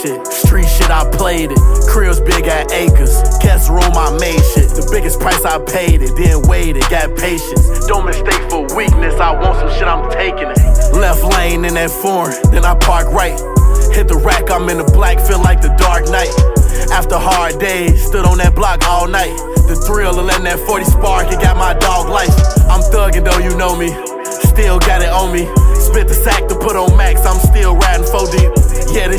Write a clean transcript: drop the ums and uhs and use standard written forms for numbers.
shit. Street shit, I played it. Cribs big at acres. Guest room, I made shit. The biggest price, I paid it. Then waited, got patience. Don't mistake for weakness. I want some shit, I'm taking it. Left lane in that foreign, then I park right. Hit the rack, I'm in the black, feel like the Dark Knight. After hard days, stood on that block all night. The thrill of letting that 40 spark, it got my dog life. I'm thuggin' though, you know me. Still got it on me. Spit the sack to put on max, I'm still riding 4 deep. Yeah, this